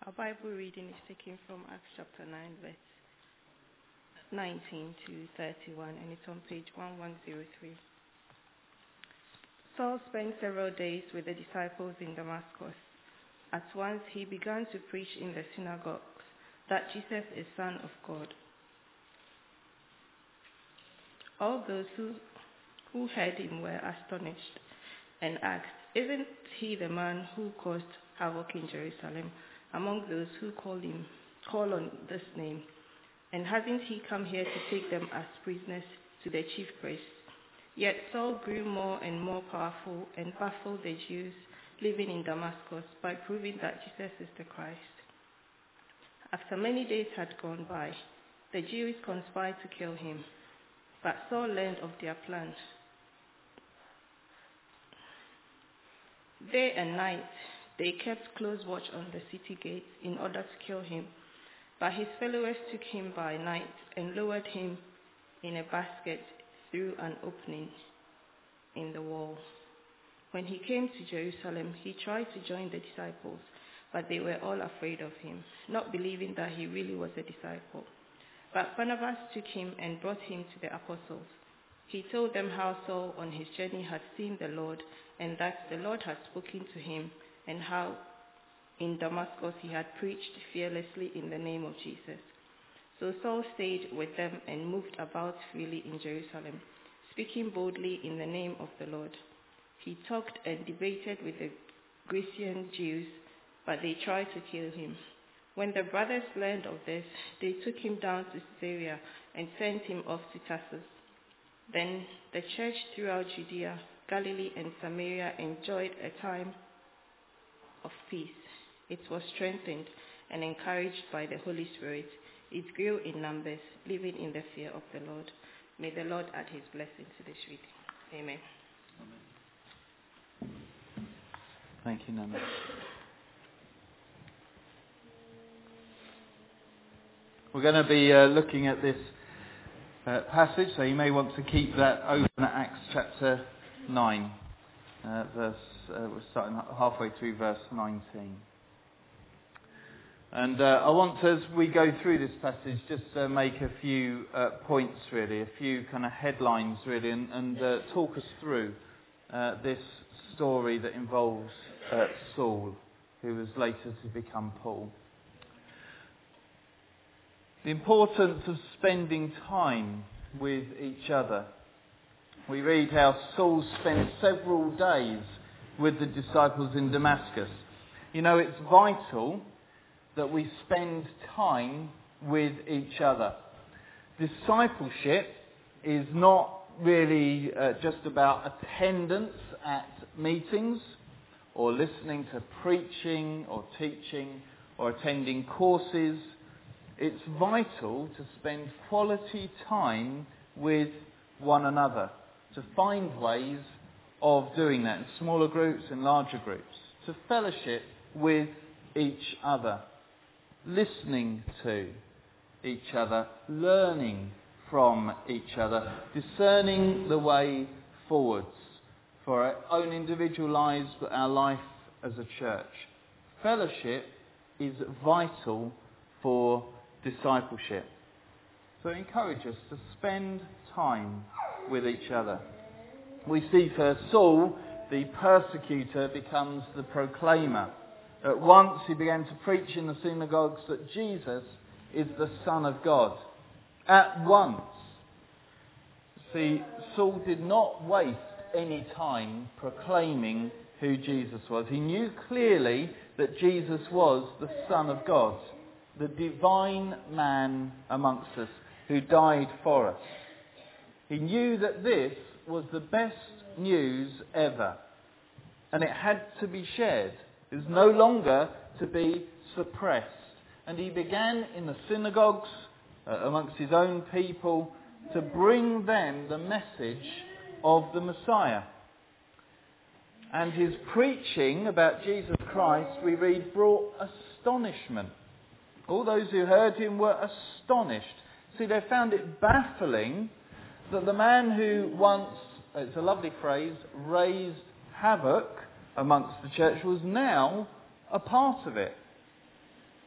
Our Bible reading is taken from Acts chapter 9, verse 19 to 31, and it's on page 1103. Saul spent several days with the disciples in Damascus. At once he began to preach in the synagogues that Jesus is Son of God. All those who heard him were astonished and asked, "Isn't he the man who caused havoc in Jerusalem among those who call on this name? And hasn't he come here to take them as prisoners to the chief priests?" Yet Saul grew more and more powerful and baffled the Jews living in Damascus by proving that Jesus is the Christ. After many days had gone by, the Jews conspired to kill him, but Saul learned of their plans. Day and night they kept close watch on the city gates in order to kill him, but his followers took him by night and lowered him in a basket through an opening in the wall. When he came to Jerusalem, he tried to join the disciples, but they were all afraid of him, not believing that he really was a disciple. But Barnabas took him and brought him to the apostles. He told them how Saul on his journey had seen the Lord, and that the Lord had spoken to him, and how in Damascus he had preached fearlessly in the name of Jesus. So Saul stayed with them and moved about freely in Jerusalem, speaking boldly in the name of the Lord. He talked and debated with the Grecian Jews, but they tried to kill him. When the brothers learned of this, they took him down to Caesarea and sent him off to Tarsus. Then the church throughout Judea, Galilee, and Samaria enjoyed a time of peace. It was strengthened and encouraged by the Holy Spirit. It grew in numbers, living in the fear of the Lord. May the Lord add his blessing to this reading. Amen. Thank you, Nana. We're going to be looking at this passage, so you may want to keep that open at Acts chapter 9. We're starting halfway through verse 19. And I want to, as we go through this passage, just make a few points, really, a few kind of headlines, really, and talk us through this story that involves Saul, who was later to become Paul. The importance of spending time with each other. We read how Saul spent several days with the disciples in Damascus. You know, it's vital that we spend time with each other. Discipleship is not really just about attendance at meetings or listening to preaching or teaching or attending courses. It's vital to spend quality time with one another, to find ways of doing that in smaller groups and larger groups, to fellowship with each other, listening to each other, learning from each other, discerning the way forwards for our own individual lives, but our life as a church. Fellowship is vital for discipleship. So I encourage us to spend time with each other. We see for Saul, the persecutor becomes the proclaimer. At once he began to preach in the synagogues that Jesus is the Son of God. At once. See, Saul did not waste any time proclaiming who Jesus was. He knew clearly that Jesus was the Son of God, the divine man amongst us who died for us. He knew that this was the best news ever, and it had to be shared. It was no longer to be suppressed. And he began in the synagogues amongst his own people to bring them the message of the Messiah. And his preaching about Jesus Christ, we read, brought astonishment. All those who heard him were astonished. See, they found it baffling that the man who once, it's a lovely phrase, raised havoc amongst the church was now a part of it.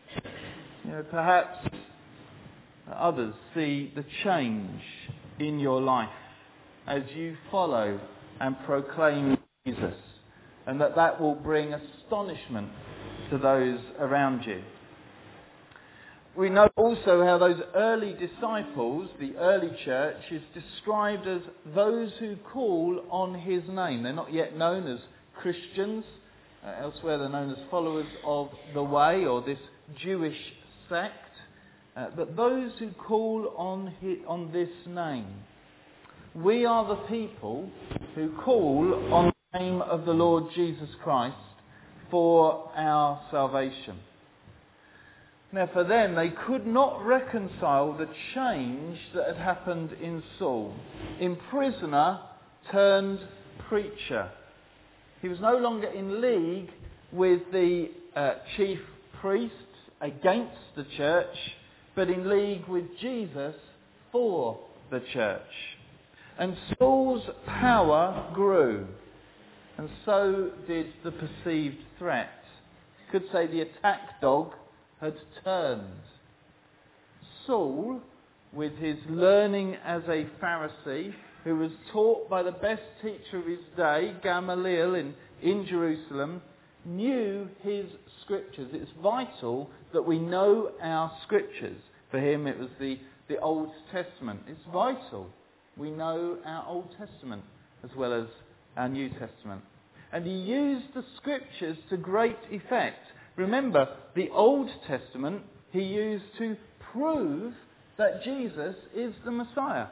Perhaps others see the change in your life as you follow and proclaim Jesus, and that will bring astonishment to those around you. We know also how those early disciples, the early church, is described as those who call on his name. They're not yet known as Christians. Elsewhere they're known as followers of the way, or this Jewish sect. But those who call on this name. We are the people who call on the name of the Lord Jesus Christ for our salvation. Now for them, they could not reconcile the change that had happened in Saul. Imprisoner turned preacher. He was no longer in league with the chief priests against the church, but in league with Jesus for the church. And Saul's power grew, and so did the perceived threat. You could say the attack dog had turned. Saul, with his learning as a Pharisee, who was taught by the best teacher of his day, Gamaliel in Jerusalem, knew his scriptures. It's vital that we know our scriptures. For him it was the Old Testament. It's vital we know our Old Testament as well as our New Testament. And he used the scriptures to great effect. Remember, the Old Testament he used to prove that Jesus is the Messiah.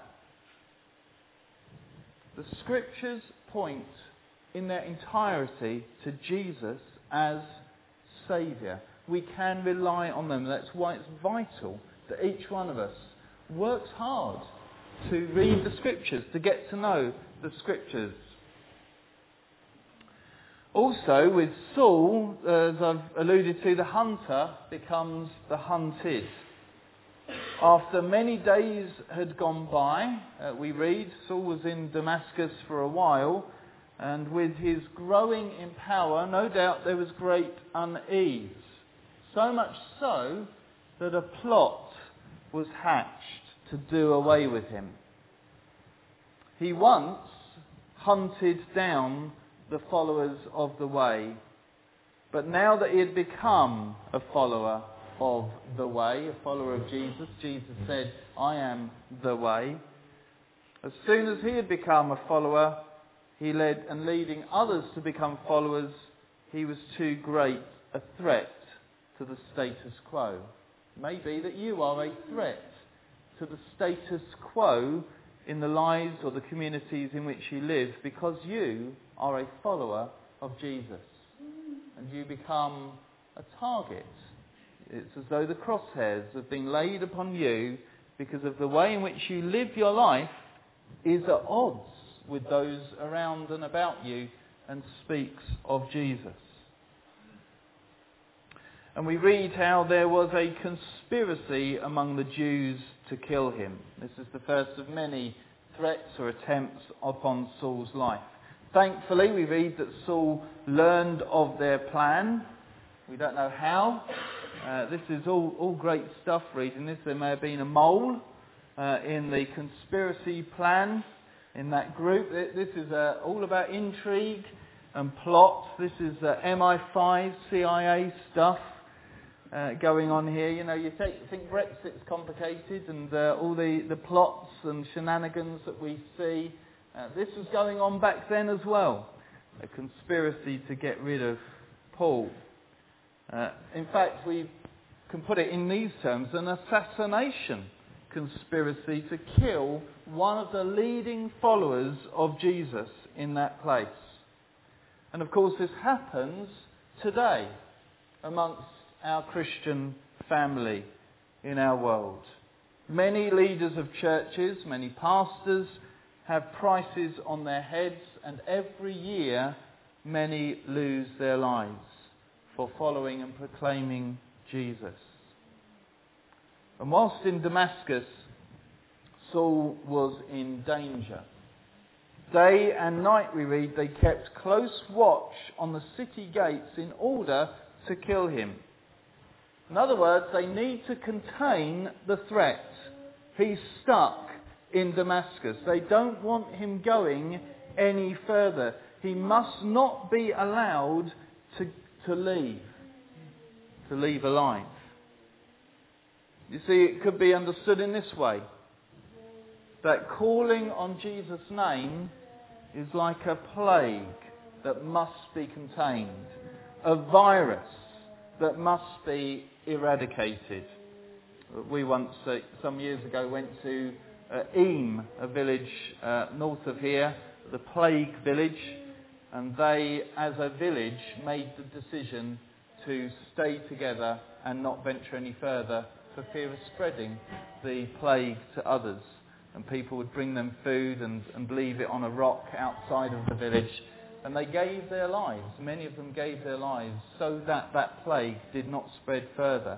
The scriptures point in their entirety to Jesus as Saviour. We can rely on them. That's why it's vital that each one of us works hard to read the scriptures, to get to know the scriptures. Also, with Saul, as I've alluded to, the hunter becomes the hunted. After many days had gone by, we read, Saul was in Damascus for a while, and with his growing in power, no doubt there was great unease. So much so that a plot was hatched to do away with him. He once hunted down the followers of the way, but now that he had become a follower of the way, a follower of Jesus, Jesus said, I am the way. As soon as he had become a follower, he led, and leading others to become followers, he was too great a threat to the status quo. It may be that you are a threat to the status quo in the lives or the communities in which you live, because you are a follower of Jesus. And you become a target. It's as though the crosshairs have been laid upon you because of the way in which you live your life is at odds with those around and about you and speaks of Jesus. And we read how there was a conspiracy among the Jews to kill him. This is the first of many threats or attempts upon Saul's life. Thankfully, we read that Saul learned of their plan. We don't know how. This is all great stuff reading this. There may have been a mole in the conspiracy plan in that group. This is all about intrigue and plot. This is MI5, CIA stuff going on here. You know, you think Brexit's complicated and all the plots and shenanigans that we see. This was going on back then as well. A conspiracy to get rid of Paul. In fact, we can put it in these terms, an assassination conspiracy to kill one of the leading followers of Jesus in that place. And of course this happens today amongst our Christian family in our world. Many leaders of churches, many pastors have prices on their heads, and every year many lose their lives for following and proclaiming Jesus. And whilst in Damascus, Saul was in danger. Day and night, we read, they kept close watch on the city gates in order to kill him. In other words, they need to contain the threat. He's stuck in Damascus. They don't want him going any further. He must not be allowed to leave alive. You see, it could be understood in this way, that calling on Jesus' name is like a plague that must be contained, a virus that must be eradicated. We once, some years ago, went to Eyam, a village north of here, the plague village, and they, as a village, made the decision to stay together and not venture any further for fear of spreading the plague to others. And people would bring them food and leave it on a rock outside of the village. And they gave their lives, many of them gave their lives, so that that plague did not spread further.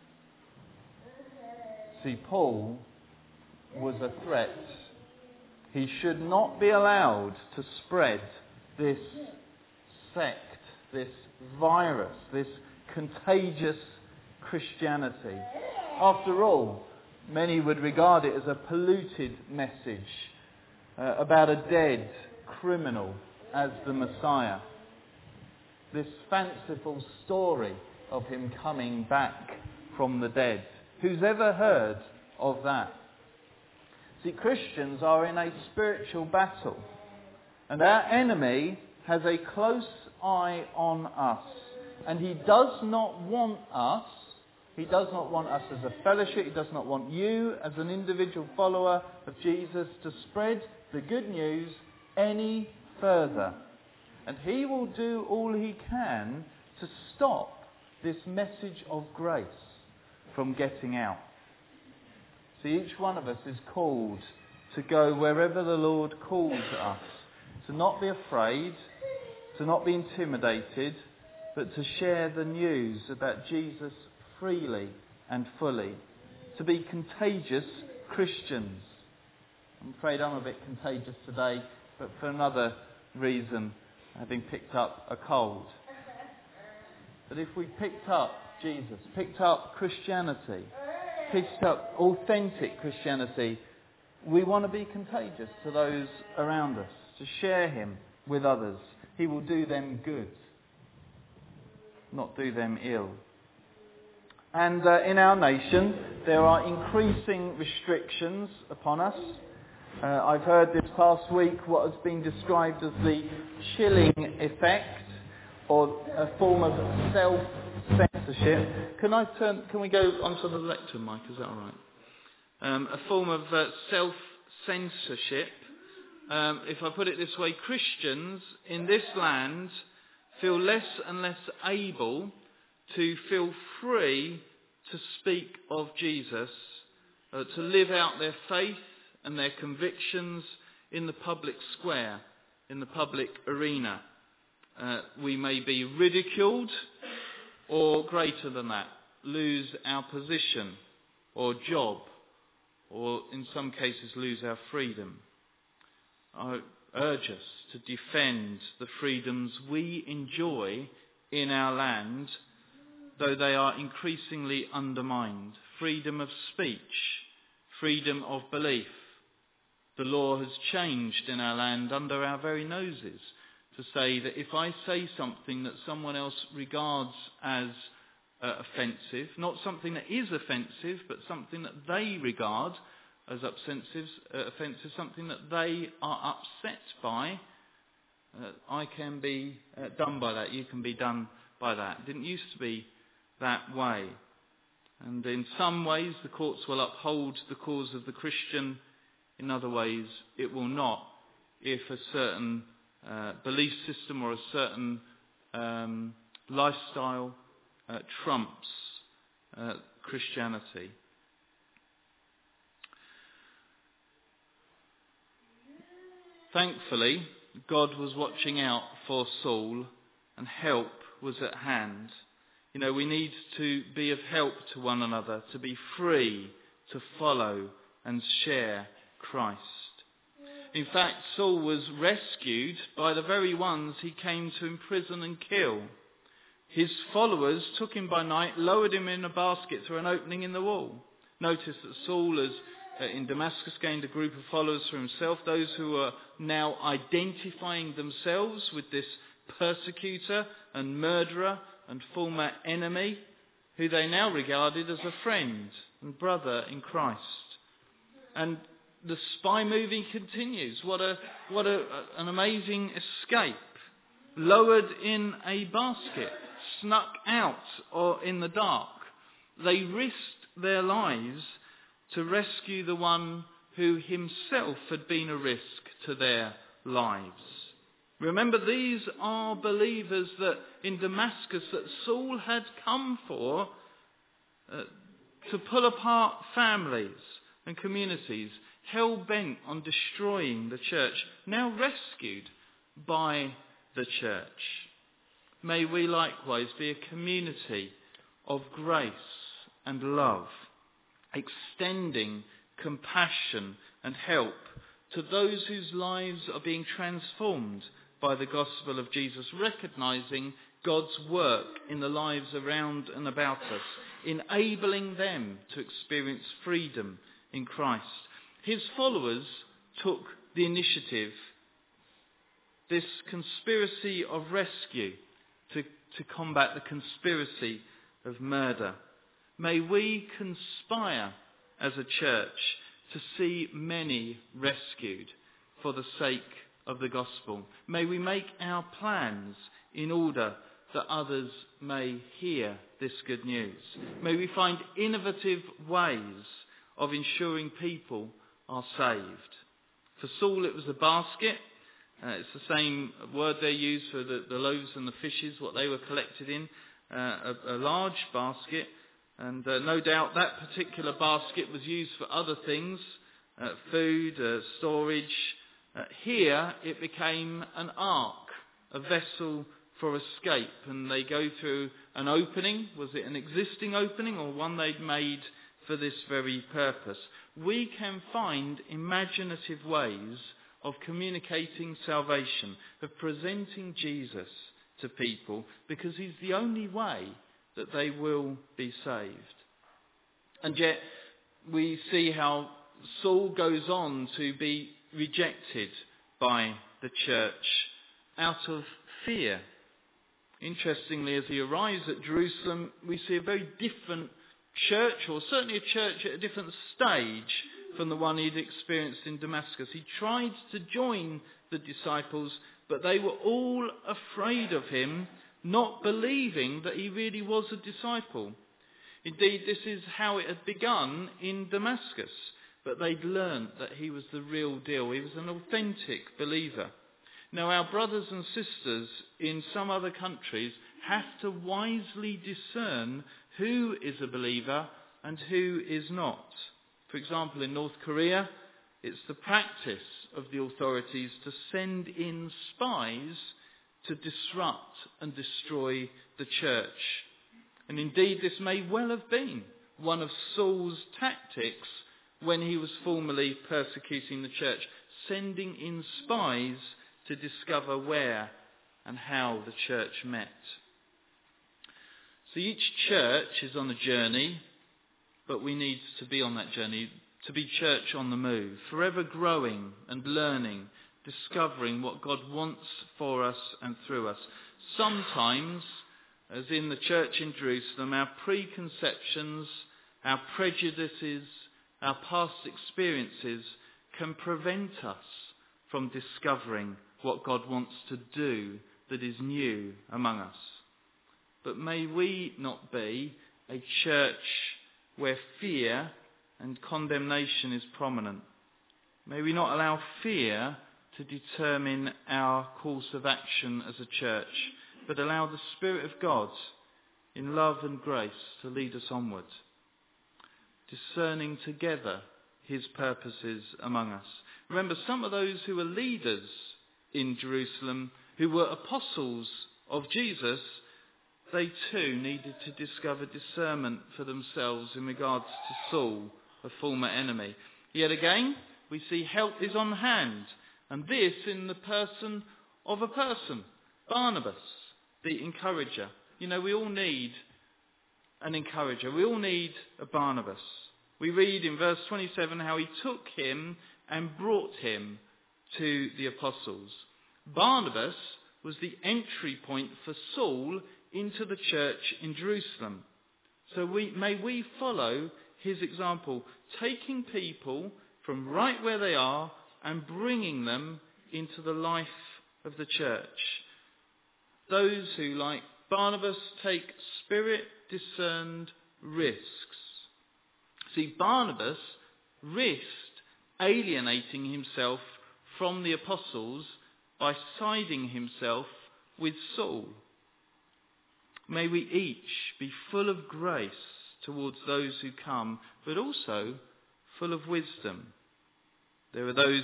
See, Paul was a threat. He should not be allowed to spread this sect, this virus, this contagious Christianity. After all, many would regard it as a polluted message about a dead criminal as the Messiah. This fanciful story of him coming back from the dead. Who's ever heard of that? See, Christians are in a spiritual battle, and our enemy has a close eye on us, and he does not want us as a fellowship, he does not want you as an individual follower of Jesus to spread the good news any further. And he will do all he can to stop this message of grace from getting out. See, each one of us is called to go wherever the Lord calls us, to not be afraid, to not be intimidated, but to share the news about Jesus freely and fully, to be contagious Christians. I'm afraid I'm a bit contagious today, but for another reason, having picked up a cold. But if we picked up Jesus, picked up Christianity, picked up authentic Christianity, we want to be contagious to those around us, to share him with others. He will do them good, not do them ill. And in our nation, there are increasing restrictions upon us. I've heard this past week what has been described as the chilling effect, or a form of self-censorship. Can we go onto the lectern mic? Is that all right? A form of self-censorship. If I put it this way, Christians in this land feel less and less able to feel free to speak of Jesus, to live out their faith and their convictions in the public square, in the public arena. We may be ridiculed, or greater than that, lose our position or job, or in some cases lose our freedom. I urge us to defend the freedoms we enjoy in our land, though they are increasingly undermined. Freedom of speech, freedom of belief. The law has changed in our land under our very noses to say that if I say something that someone else regards as offensive, not something that is offensive, but something that they regard as offensive, something that they are upset by, I can be done by that, you can be done by that. It didn't used to be that way. And in some ways the courts will uphold the cause of the Christian, in other ways it will not, if a certain belief system or a certain lifestyle trumps Christianity. Thankfully, God was watching out for Saul, and help was at hand. You know, we need to be of help to one another, to be free to follow and share Christ. In fact, Saul was rescued by the very ones he came to imprison and kill. His followers took him by night, lowered him in a basket through an opening in the wall. Notice that Saul has, in Damascus, gained a group of followers for himself, those who are now identifying themselves with this persecutor and murderer and former enemy, who they now regarded as a friend and brother in Christ. And the spy movie continues. What an amazing escape. Lowered in a basket, snuck out or in the dark. They risked their lives to rescue the one who himself had been a risk to their lives. Remember, these are believers that in Damascus that Saul had come for to pull apart families and communities, hell-bent on destroying the church, now rescued by the church. May we likewise be a community of grace and love, extending compassion and help to those whose lives are being transformed by the gospel of Jesus, recognizing God's work in the lives around and about us, enabling them to experience freedom in Christ. His followers took the initiative, this conspiracy of rescue, to combat the conspiracy of murder. May we conspire as a church to see many rescued for the sake of the gospel. May we make our plans in order that others may hear this good news. May we find innovative ways of ensuring people are saved. For Saul it was a basket. It's the same word they use for the loaves and the fishes, what they were collected in, a large basket. And no doubt that particular basket was used for other things, food, storage. Here it became an ark, a vessel for escape. And they go through an opening. Was it an existing opening or one they'd made for this very purpose? We can find imaginative ways of communicating salvation, of presenting Jesus to people, because he's the only way that they will be saved. And yet we see how Saul goes on to be rejected by the church out of fear. Interestingly, as he arrives at Jerusalem, we see a very different church, or certainly a church at a different stage from the one he'd experienced in Damascus. He tried to join the disciples, but they were all afraid of him, not believing that he really was a disciple. Indeed, this is how it had begun in Damascus, but they'd learnt that he was the real deal. He was an authentic believer. Now, our brothers and sisters in some other countries have to wisely discern who is a believer and who is not. For example, in North Korea, it's the practice of the authorities to send in spies to disrupt and destroy the church. And indeed, this may well have been one of Saul's tactics when he was formerly persecuting the church, sending in spies to discover where and how the church met. So each church is on a journey, but we need to be on that journey, to be church on the move, forever growing and learning, discovering what God wants for us and through us. Sometimes, as in the church in Jerusalem, our preconceptions, our prejudices, our past experiences can prevent us from discovering what God wants to do that is new among us. But may we not be a church where fear and condemnation is prominent. May we not allow fear to determine our course of action as a church, but allow the Spirit of God in love and grace to lead us onward, discerning together his purposes among us. Remember, some of those who were leaders in Jerusalem, who were apostles of Jesus, they too needed to discover discernment for themselves in regards to Saul, a former enemy. Yet again, we see help is on hand, and this in the person of a person, Barnabas, the encourager, we all need an encourager. We all need a Barnabas. We read in verse 27 how he took him and brought him to the apostles. Barnabas was the entry point for Saul into the church in Jerusalem. So may we follow his example, taking people from right where they are and bringing them into the life of the church. Those who, like Barnabas, take spirit-discerned risks. See, Barnabas risked alienating himself from the apostles by siding himself with Saul. May we each be full of grace towards those who come, but also full of wisdom. There are those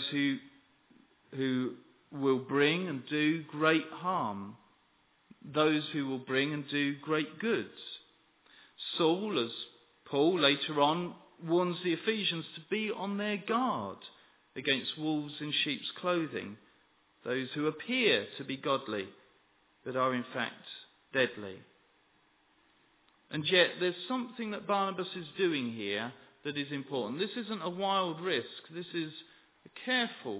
who will bring and do great harm, those who will bring and do great good. Saul, as Paul later on warns the Ephesians to be on their guard against wolves in sheep's clothing, those who appear to be godly but are in fact deadly. And yet there's something that Barnabas is doing here that is important. This isn't a wild risk. This is a careful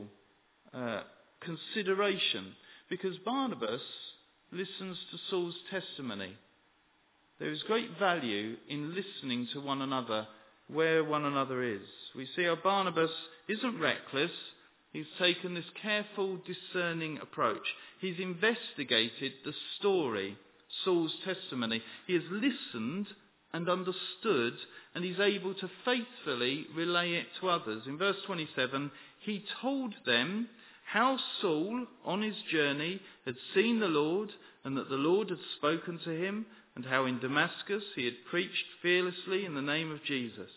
consideration, because Barnabas listens to Saul's testimony. There is great value in listening to one another where one another is. We see how Barnabas isn't reckless. He's taken this careful, discerning approach. He's investigated the story, Saul's testimony. He has listened and understood, and he's able to faithfully relay it to others. In verse 27, he told them how Saul, on his journey, had seen the Lord, and that the Lord had spoken to him, and how in Damascus he had preached fearlessly in the name of Jesus.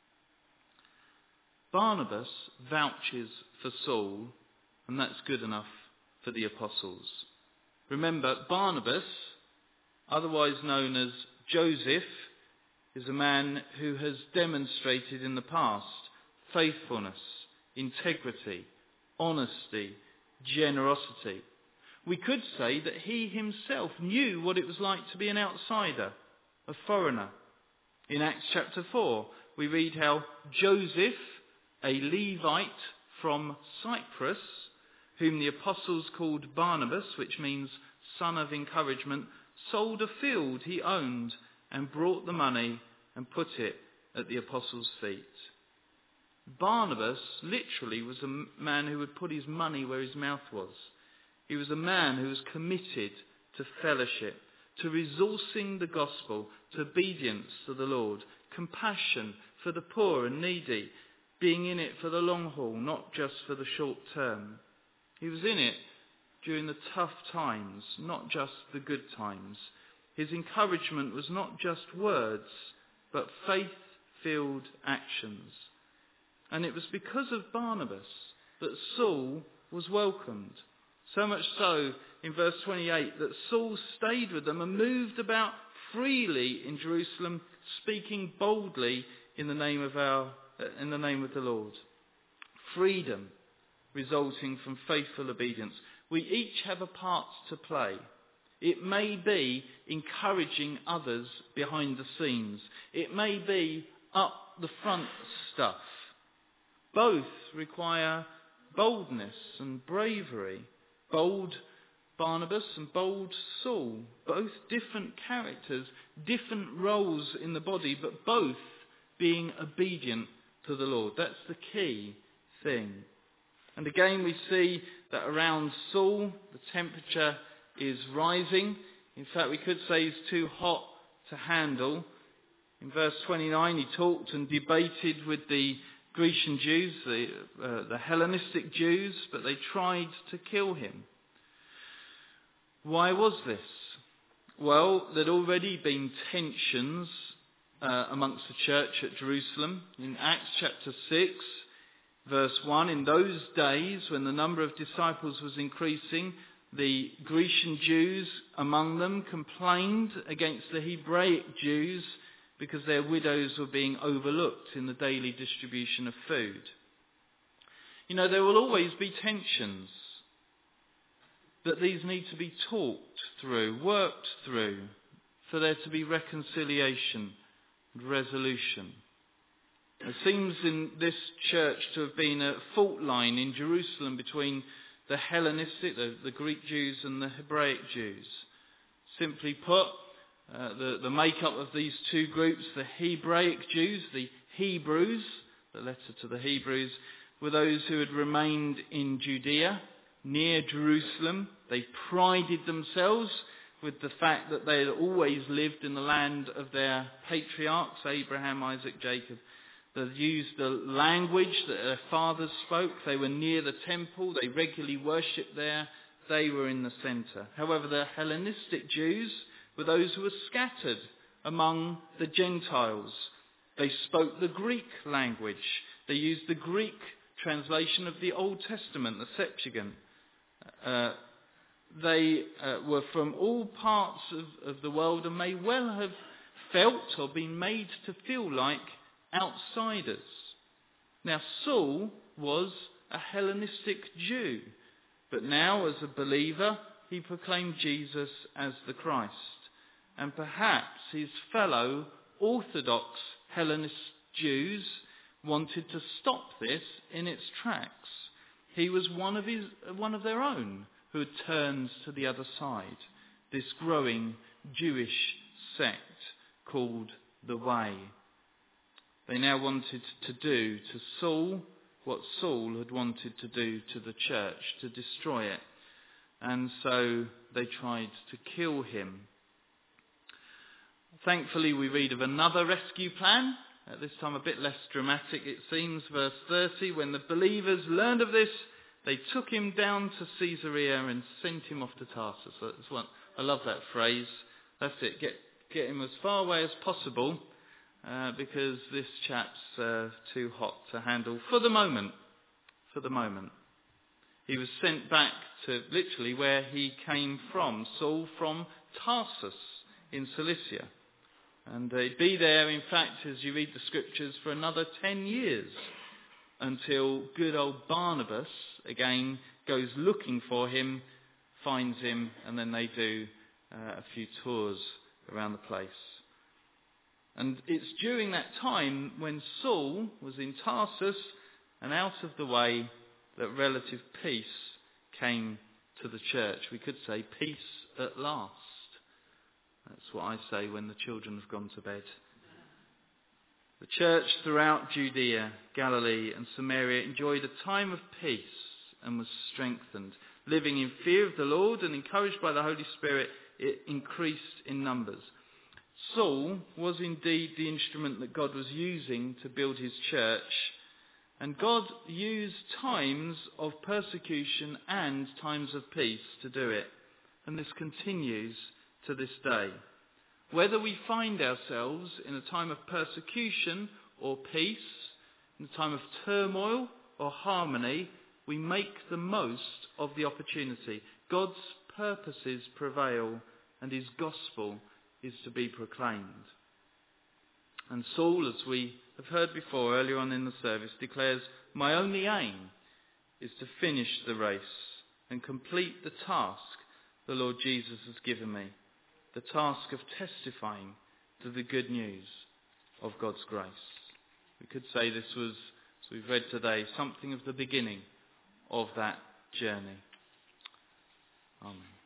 Barnabas vouches for Saul, and that's good enough for the apostles. Remember, Barnabas, otherwise known as Joseph, is a man who has demonstrated in the past faithfulness, integrity, honesty, generosity. We could say that he himself knew what it was like to be an outsider, a foreigner. In Acts chapter 4, we read how Joseph, a Levite from Cyprus, whom the apostles called Barnabas, which means son of encouragement, sold a field he owned and brought the money and put it at the apostles' feet. Barnabas literally was a man who would put his money where his mouth was. He was a man who was committed to fellowship, to resourcing the gospel, to obedience to the Lord, compassion for the poor and needy, being in it for the long haul, not just for the short term. He was in it during the tough times, not just the good times. His encouragement was not just words, but faith-filled actions. And it was because of Barnabas that Saul was welcomed. So much so, in verse 28, that Saul stayed with them and moved about freely in Jerusalem, speaking boldly in the name of the Lord. Freedom resulting from faithful obedience. We each have a part to play. It may be encouraging others behind the scenes. It may be up the front stuff. Both require boldness and bravery. Bold Barnabas and bold Saul. Both different characters, different roles in the body, but both being obedient to the Lord. That's the key thing. And again we see that around Saul the temperature is rising. In fact, we could say he's too hot to handle. In verse 29 he talked and debated with the Grecian Jews, the Hellenistic Jews, but they tried to kill him. Why was this? Well, there'd already been tensions amongst the church at Jerusalem. In Acts chapter 6, verse 1, in those days when the number of disciples was increasing, the Grecian Jews among them complained against the Hebraic Jews because their widows were being overlooked in the daily distribution of food. You know, there will always be tensions, but these need to be talked through, worked through. for there to be reconciliation and resolution. It seems in this church to have been a fault line in Jerusalem between the Hellenistic, the Greek Jews, and the Hebraic Jews. Simply put, the makeup of these two groups, the Hebraic Jews, the Hebrews, the letter to the Hebrews, were those who had remained in Judea, near Jerusalem. They prided themselves with the fact that they had always lived in the land of their patriarchs, Abraham, Isaac, Jacob. They used the language that their fathers spoke. They were near the temple. They regularly worshipped there. They were in the centre. However, the Hellenistic Jews were those who were scattered among the Gentiles. They spoke the Greek language. They used the Greek translation of the Old Testament, the Septuagint. They were from all parts of the world and may well have felt or been made to feel like outsiders. Now, Saul was a Hellenistic Jew, but now as a believer he proclaimed Jesus as the Christ. And perhaps his fellow Orthodox Hellenist Jews wanted to stop this in its tracks. He was one of their own who had turned to the other side, this growing Jewish sect called the Way. They now wanted to do to Saul what Saul had wanted to do to the church, to destroy it. And so they tried to kill him. Thankfully, we read of another rescue plan, at this time a bit less dramatic it seems. Verse 30, when the believers learned of this, they took him down to Caesarea and sent him off to Tarsus. I love that phrase. That's it, get him as far away as possible, because this chap's too hot to handle for the moment. He was sent back to literally where he came from, Saul, from Tarsus in Cilicia. And he'd be there, in fact, as you read the scriptures, for another 10 years until good old Barnabas again goes looking for him, finds him, and then they do a few tours around the place. And it's during that time when Saul was in Tarsus and out of the way that relative peace came to the church. We could say peace at last. That's what I say when the children have gone to bed. The church throughout Judea, Galilee and Samaria enjoyed a time of peace and was strengthened. Living in fear of the Lord and encouraged by the Holy Spirit, it increased in numbers. Saul was indeed the instrument that God was using to build his church, and God used times of persecution and times of peace to do it. And this continues to this day. Whether we find ourselves in a time of persecution or peace, in a time of turmoil or harmony, we make the most of the opportunity. God's purposes prevail and his gospel is to be proclaimed. And Saul, as we have heard before earlier on in the service, declares, "My only aim is to finish the race and complete the task the Lord Jesus has given me, the task of testifying to the good news of God's grace." We could say this was, as we've read today, something of the beginning of that journey. Amen.